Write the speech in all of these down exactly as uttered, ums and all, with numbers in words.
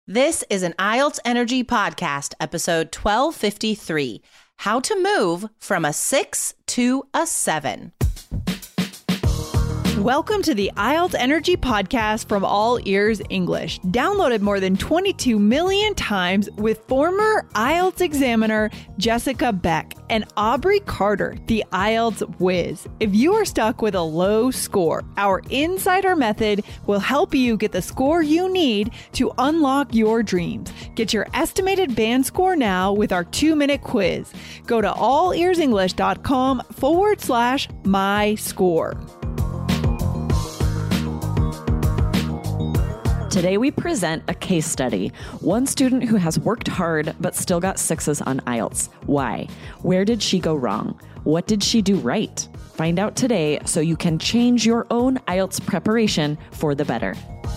This is an I E L T S Energy Podcast, episode twelve fifty-three, How to Move from a Six to a Seven. Welcome to the I E L T S Energy Podcast from All Ears English, downloaded more than twenty-two million times with former I E L T S examiner Jessica Beck and Aubrey Carter, the I E L T S whiz. If you are stuck with a low score, our Insider Method will help you get the score you need to unlock your dreams. Get your estimated band score now with our two-minute quiz. Go to allearsenglish.com forward slash my score. Today we present a case study. One student who has worked hard but still got sixes on I E L T S. Why? Where did she go wrong? What did she do right? Find out today so you can change your own I E L T S preparation for the better.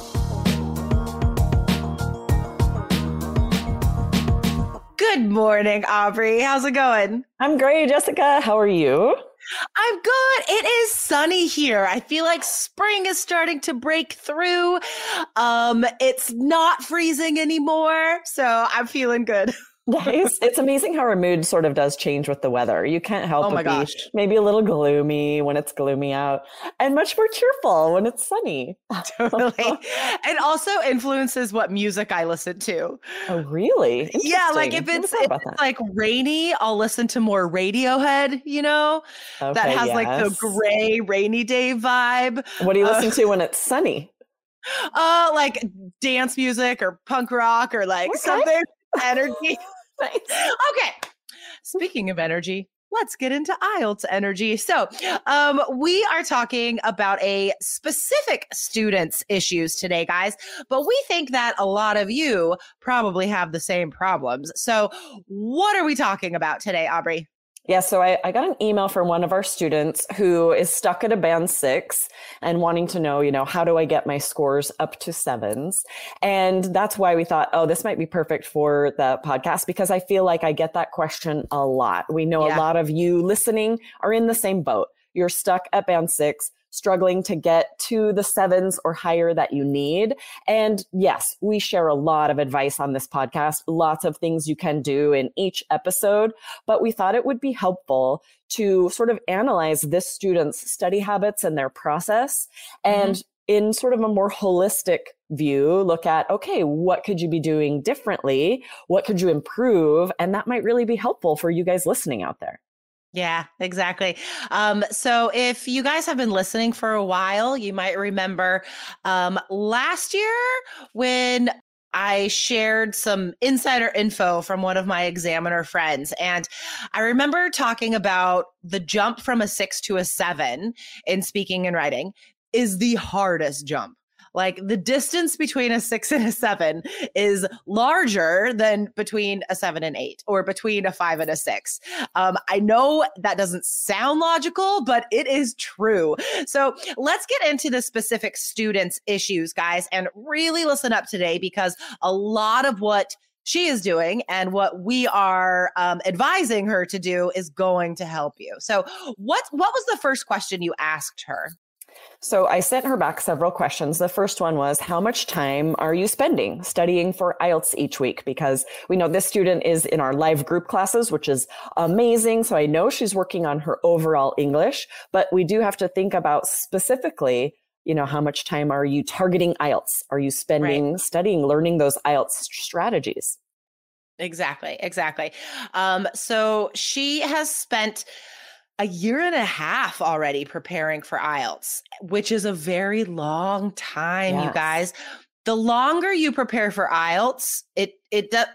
Good morning, Aubrey. How's it going? I'm great, Jessica. How are you? I'm good. It is sunny here. I feel like spring is starting to break through. Um, it's not freezing anymore, so I'm feeling good. Nice. It's amazing how our mood sort of does change with the weather. You can't help Oh my but be gosh. maybe a little gloomy when it's gloomy out and much more cheerful when it's sunny. Totally. It also influences what music I listen to. Oh, really? Yeah, like if Interesting. it's, Never if thought about it's that. like rainy, I'll listen to more Radiohead, you know, that Okay, has like the yes. gray rainy day vibe. What do you uh, listen to when it's sunny? Uh, like dance music or punk rock or like Okay. something energy. Nice. Okay. Speaking of energy, let's get into I E L T S energy. So um, we are talking about a specific student's issues today, guys, but we think that a lot of you probably have the same problems. So what are we talking about today, Aubrey? Yeah, so I, I got an email from one of our students who is stuck at a band six and wanting to know, you know, how do I get my scores up to sevens? And that's why we thought, oh, this might be perfect for the podcast because I feel like I get that question a lot. We know Yeah. a lot of you listening are in the same boat. You're stuck at band six, struggling to get to the sevens or higher that you need. And yes, we share a lot of advice on this podcast, lots of things you can do in each episode, but we thought it would be helpful to sort of analyze this student's study habits and their process. And in sort of a more holistic view, look at, okay, what could you be doing differently? What could you improve? And that might really be helpful for you guys listening out there. Yeah, exactly. Um, so if you guys have been listening for a while, you might remember um, last year when I shared some insider info from one of my examiner friends. And I remember talking about the jump from a six to a seven in speaking and writing is the hardest jump. Like the distance between a six and a seven is larger than between a seven and eight or between a five and a six. Um, I know that doesn't sound logical, but it is true. So let's get into the specific students' issues, guys, and really listen up today because a lot of what she is doing and what we are um, advising her to do is going to help you. So what, what was the first question you asked her? So I sent her back several questions. The first one was, how much time are you spending studying for I E L T S each week? Because we know this student is in our live group classes, which is amazing. So I know she's working on her overall English, but we do have to think about specifically, you know, how much time are you targeting I E L T S? Are you spending Right. studying, learning those I E L T S strategies? Exactly, exactly. Um, so she has spent a year and a half already preparing for I E L T S, which is a very long time, you Yes. guys. The longer you prepare for I E L T S, it it do,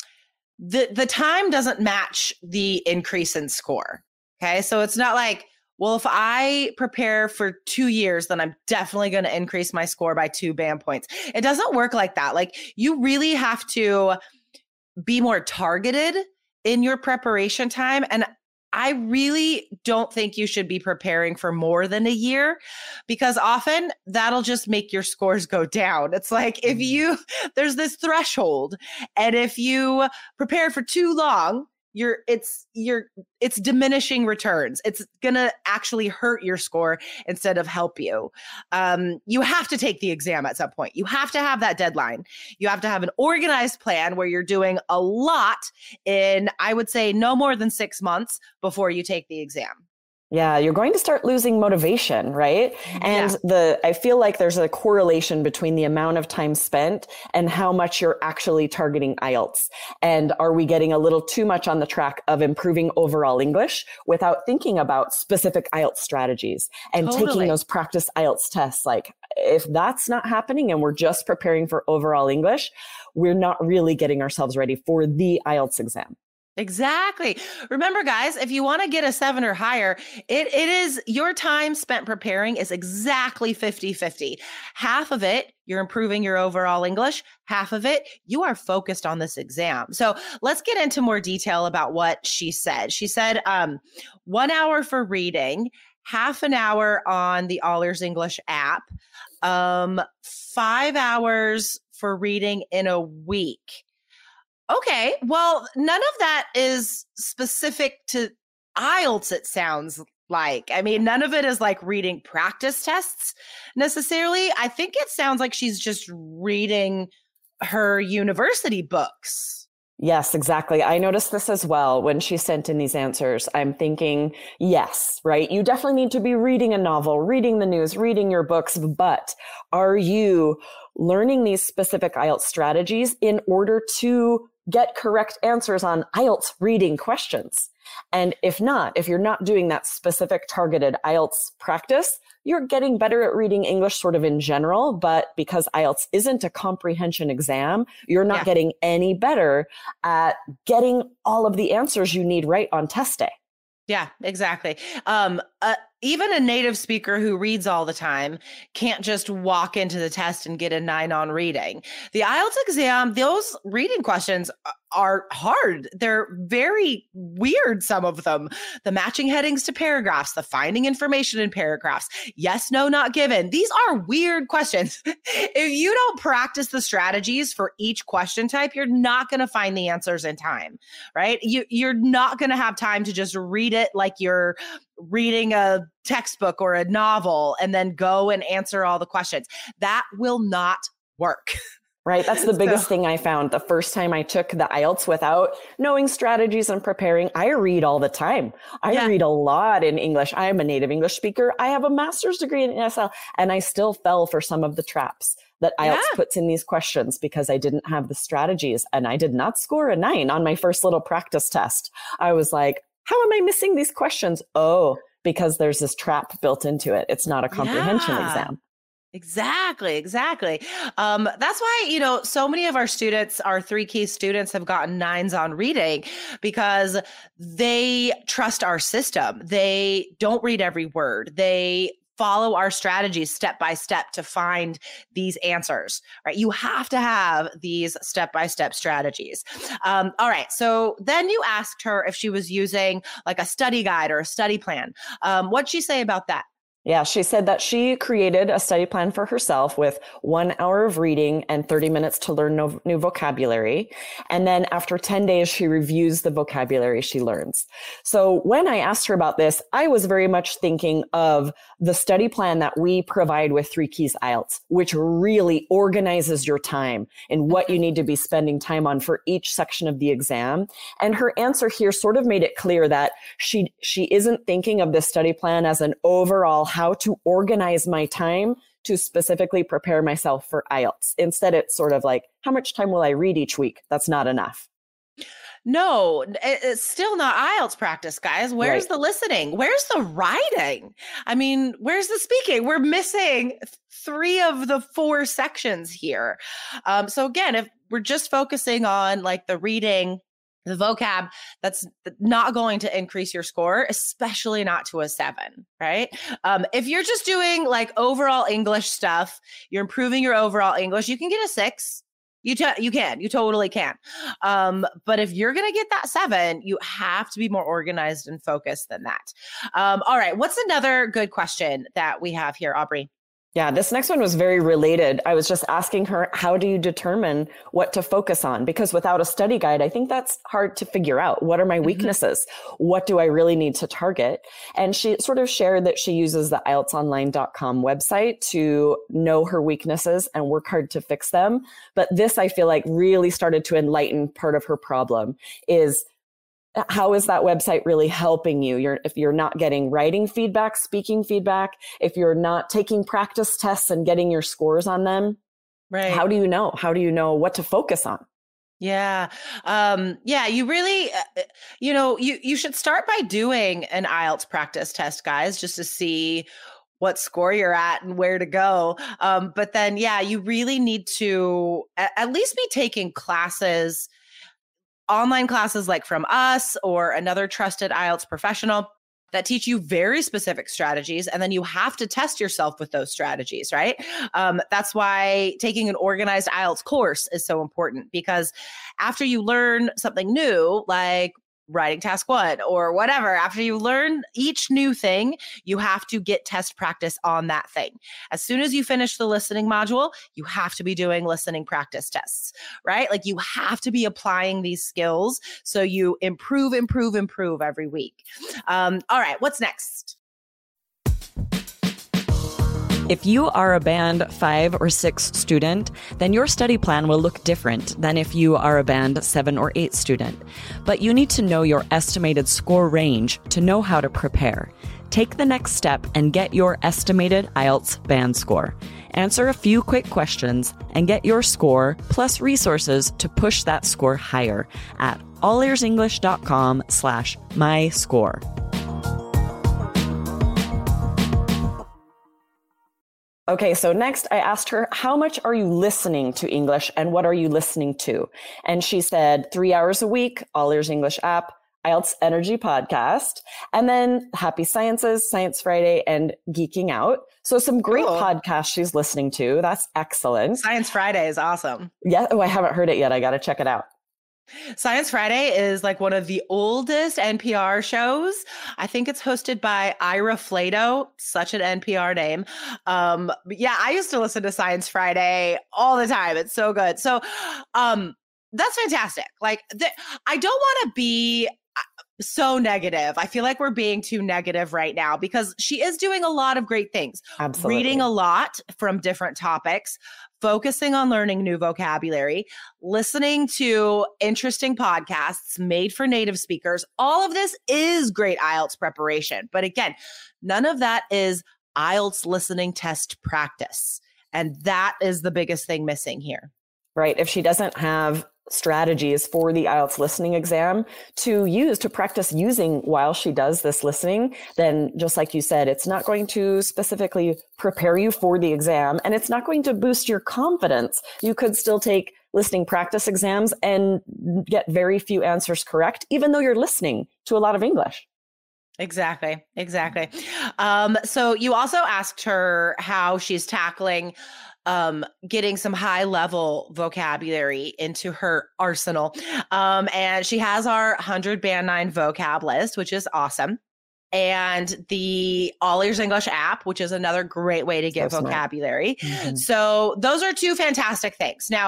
the the time doesn't match the increase in score. Okay, so it's not like, well, if I prepare for two years, then I'm definitely going to increase my score by two band points. It doesn't work like that. Like you really have to be more targeted in your preparation time. And I really don't think you should be preparing for more than a year because often that'll just make your scores go down. It's like if you, there's this threshold, and if you prepare for too long, you're, it's, you're, it's diminishing returns. It's going to actually hurt your score instead of help you. Um, you have to take the exam at some point. You have to have that deadline. You have to have an organized plan where you're doing a lot in, I would say, no more than six months before you take the exam. Yeah, you're going to start losing motivation, right? And yeah. the I feel like there's a correlation between the amount of time spent and how much you're actually targeting I E L T S. And are we getting a little too much on the track of improving overall English without thinking about specific I E L T S strategies and Totally. taking those practice I E L T S tests? Like, if that's not happening and we're just preparing for overall English, we're not really getting ourselves ready for the I E L T S exam. Exactly. Remember, guys, if you want to get a seven or higher, it, it is your time spent preparing is exactly fifty-fifty. Half of it, you're improving your overall English. Half of it, you are focused on this exam. So let's get into more detail about what she said. She said um, one hour for reading, half an hour on the All Ears English app, um, five hours for reading in a week. Okay, well, none of that is specific to I E L T S, it sounds like. I mean, none of it is like reading practice tests necessarily. I think it sounds like she's just reading her university books. Yes, exactly. I noticed this as well when she sent in these answers. I'm thinking, yes, right? You definitely need to be reading a novel, reading the news, reading your books, but are you learning these specific I E L T S strategies in order to get correct answers on I E L T S reading questions? And if not, if you're not doing that specific targeted I E L T S practice, you're getting better at reading English sort of in general, but because I E L T S isn't a comprehension exam, you're not Yeah. getting any better at getting all of the answers you need right on test day. Yeah, exactly. Um, uh, even a native speaker who reads all the time can't just walk into the test and get a nine on reading. The I E L T S exam, those reading questions are hard. They're very weird, some of them. The matching headings to paragraphs, the finding information in paragraphs, yes, no, not given. These are weird questions. If you don't practice the strategies for each question type, you're not going to find the answers in time, right? You, you're not going to have time to just read it like you're reading a textbook or a novel and then go and answer all the questions. That will not work. Right. That's the biggest So- thing I found. The first time I took the I E L T S without knowing strategies and preparing, I read all the time. I Yeah. read a lot in English. I am a native English speaker. I have a master's degree in E S L, and I still fell for some of the traps that I E L T S Yeah. puts in these questions because I didn't have the strategies, and I did not score a nine on my first little practice test. I was like, how am I missing these questions? Oh, because there's this trap built into it. It's not a comprehension Yeah. exam. Exactly, exactly. Um, that's why, you know, so many of our students, our three key students have gotten nines on reading because they trust our system. They don't read every word. They follow our strategies step by step to find these answers, right? You have to have these step-by-step strategies. Um, all right. So then you asked her if she was using like a study guide or a study plan. Um, what'd she say about that? Yeah, she said that she created a study plan for herself with one hour of reading and thirty minutes to learn no, new vocabulary. And then after ten days, she reviews the vocabulary she learns. So when I asked her about this, I was very much thinking of the study plan that we provide with Three Keys I E L T S, which really organizes your time and what you need to be spending time on for each section of the exam. And her answer here sort of made it clear that she, she isn't thinking of this study plan as an overall how to organize my time to specifically prepare myself for I E L T S. Instead, it's sort of like, how much time will I read each week? That's not enough. No, it- it's still not I E L T S practice, guys. Where's Right. the listening? Where's the writing? I mean, where's the speaking? We're missing th- three of the four sections here. Um, so again, if we're just focusing on like the reading, the vocab, that's not going to increase your score, especially not to a seven, right? Um, if you're just doing like overall English stuff, you're improving your overall English, you can get a six. You t- you can, you totally can. Um, but if you're going to get that seven, you have to be more organized and focused than that. Um, all right. What's another good question that we have here, Aubrey? Yeah, this next one was very related. I was just asking her, how do you determine what to focus on? Because without a study guide, I think that's hard to figure out. What are my weaknesses? Mm-hmm. What do I really need to target? And she sort of shared that she uses the I E L T S online dot com website to know her weaknesses and work hard to fix them. But this, I feel like, really started to enlighten part of her problem is, how is that website really helping you? You're, if you're not getting writing feedback, speaking feedback, if you're not taking practice tests and getting your scores on them, right? How do you know? How do you know what to focus on? Yeah. Um, yeah, you really, uh, you know, you, you should start by doing an I E L T S practice test, guys, just to see what score you're at and where to go. Um, but then, yeah, you really need to at, at least be taking classes, online classes like from us or another trusted I E L T S professional that teach you very specific strategies. And then you have to test yourself with those strategies, right? Um, that's why taking an organized I E L T S course is so important, because after you learn something new, like writing task one or whatever, after you learn each new thing, you have to get test practice on that thing. As soon as you finish the listening module, you have to be doing listening practice tests, right? Like you have to be applying these skills so you improve, improve, improve every week. Um, all right, what's next? If you are a band five or six student, then your study plan will look different than if you are a band seven or eight student. But you need to know your estimated score range to know how to prepare. Take the next step and get your estimated I E L T S band score. Answer a few quick questions and get your score plus resources to push that score higher at allearsenglish.com slash my score. Okay, so next I asked her, how much are you listening to English and what are you listening to? And she said three hours a week, All Ears English app, I E L T S Energy podcast, and then Happy Sciences, Science Friday, and Geeking Out. So some great cool. podcasts she's listening to. That's excellent. Science Friday is awesome. Yeah. Oh, I haven't heard it yet. I got to check it out. Science Friday is like one of the oldest N P R shows. I think it's hosted by Ira Flatow, such an N P R name. Um, but yeah, I used to listen to Science Friday all the time. It's so good. So um, that's fantastic. Like, th- I don't want to be so negative. I feel like we're being too negative right now because she is doing a lot of great things. Absolutely. Reading a lot from different topics, focusing on learning new vocabulary, listening to interesting podcasts made for native speakers. All of this is great I E L T S preparation. But again, none of that is I E L T S listening test practice. And that is the biggest thing missing here. Right. If she doesn't have strategies for the I E L T S listening exam to use, to practice using while she does this listening, then just like you said, it's not going to specifically prepare you for the exam and it's not going to boost your confidence. You could still take listening practice exams and get very few answers correct, even though you're listening to a lot of English. Exactly. Exactly. Um, so you also asked her how she's tackling um, getting some high level vocabulary into her arsenal. Um, and she has our one hundred Band nine vocab list, which is awesome. And the All Ears English app, which is another great way to get so vocabulary. Mm-hmm. So those are two fantastic things. Now,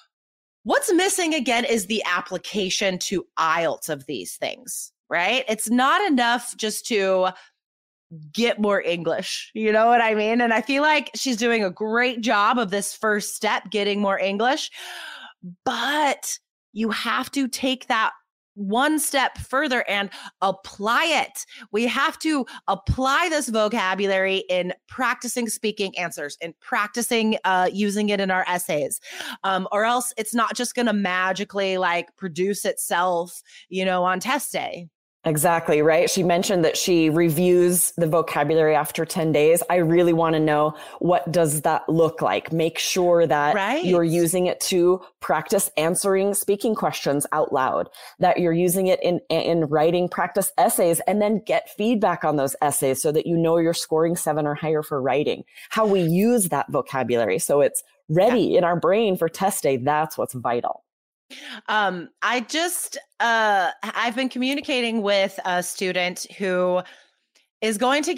what's missing again is the application to I E L T S of these things, right? It's not enough just to get more English. You know what I mean? And I feel like she's doing a great job of this first step, getting more English, but you have to take that one step further and apply it. We have to apply this vocabulary in practicing speaking answers and practicing uh, using it in our essays, um, or else it's not just going to magically like produce itself, you know, on test day. Exactly, right? She mentioned that she reviews the vocabulary after ten days. I really want to know, what does that look like? Make sure that right. you're using it to practice answering speaking questions out loud, that you're using it in, in writing practice essays, and then get feedback on those essays so that you know you're scoring seven or higher for writing. How we use that vocabulary so it's ready yeah. in our brain for test day. That's what's vital. Um, I just, uh, I've been communicating with a student who is going to get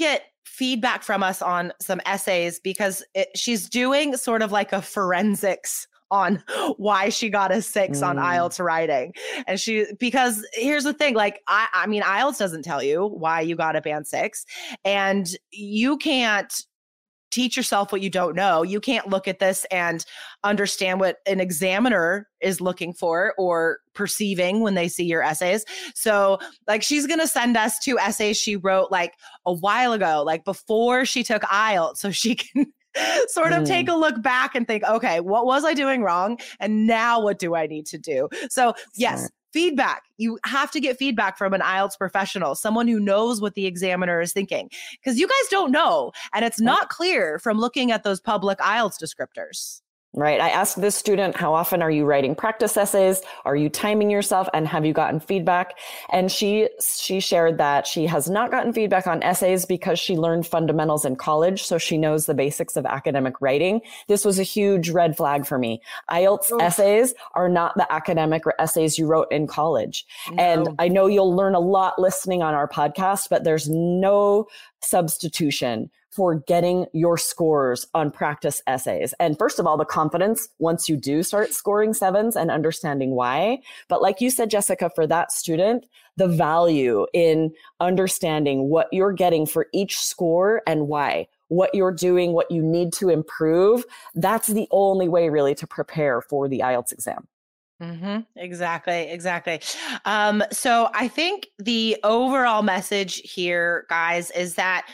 feedback from us on some essays because it, she's doing sort of like a forensics on why she got a six mm. on I E L T S writing. And she, because here's the thing, like, I, I mean, I E L T S doesn't tell you why you got a band six, and you can't teach yourself what you don't know. You can't look at this and understand what an examiner is looking for or perceiving when they see your essays. So like, she's going to send us two essays she wrote like a while ago, like before she took I E L T S, so she can sort of mm. take a look back and think, okay, what was I doing wrong? And now what do I need to do? So yes, Smart. Feedback. You have to get feedback from an I E L T S professional, someone who knows what the examiner is thinking, because you guys don't know. And it's not clear from looking at those public I E L T S descriptors. Right. I asked this student, how often are you writing practice essays? Are you timing yourself? And have you gotten feedback? And she, she shared that she has not gotten feedback on essays because she learned fundamentals in college. So she knows the basics of academic writing. This was a huge red flag for me. I E L T S oh. essays are not the academic or essays you wrote in college. No. And I know you'll learn a lot listening on our podcast, but there's no substitution for getting your scores on practice essays. And first of all, the confidence once you do start scoring sevens and understanding why. But like you said, Jessica, for that student, the value in understanding what you're getting for each score and why, what you're doing, what you need to improve, that's the only way really to prepare for the I E L T S exam. Mm-hmm. Exactly. Exactly. Um, so I think the overall message here, guys, is that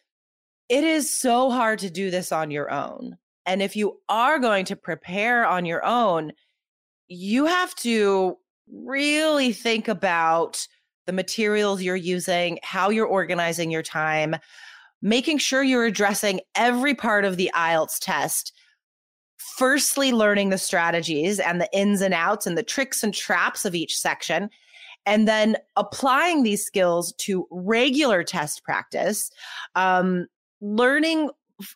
it is so hard to do this on your own. And if you are going to prepare on your own, you have to really think about the materials you're using, how you're organizing your time, making sure you're addressing every part of the I E L T S test. Firstly, learning the strategies and the ins and outs and the tricks and traps of each section, and then applying these skills to regular test practice, um, learning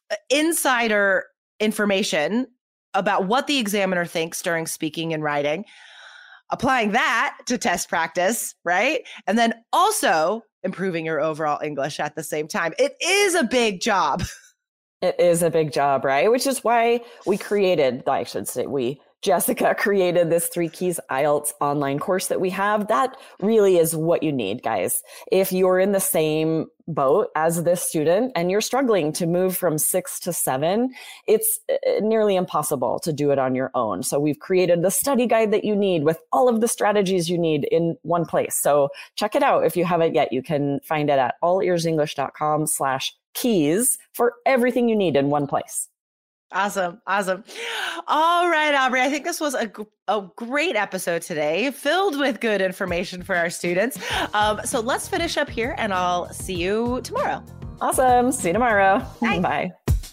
insider information about what the examiner thinks during speaking and writing, applying that to test practice, right? And then also improving your overall English at the same time. It is a big job. It is a big job, right? Which is why we created, I should say we, Jessica created this Three Keys I E L T S online course that we have. That really is what you need, guys. If you're in the same boat as this student and you're struggling to move from six to seven, it's nearly impossible to do it on your own. So we've created the study guide that you need with all of the strategies you need in one place. So check it out if you haven't yet. You can find it at allearsenglish.com slash keys for everything you need in one place. Awesome. Awesome. All right, Aubrey. I think this was a, a great episode today, filled with good information for our students. Um, so let's finish up here and I'll see you tomorrow. Awesome. See you tomorrow. Bye. Bye.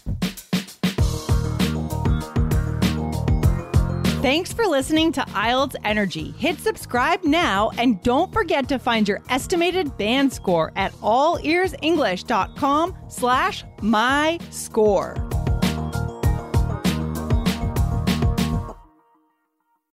Thanks for listening to I E L T S Energy. Hit subscribe now and don't forget to find your estimated band score at allearsenglish.com slash my score.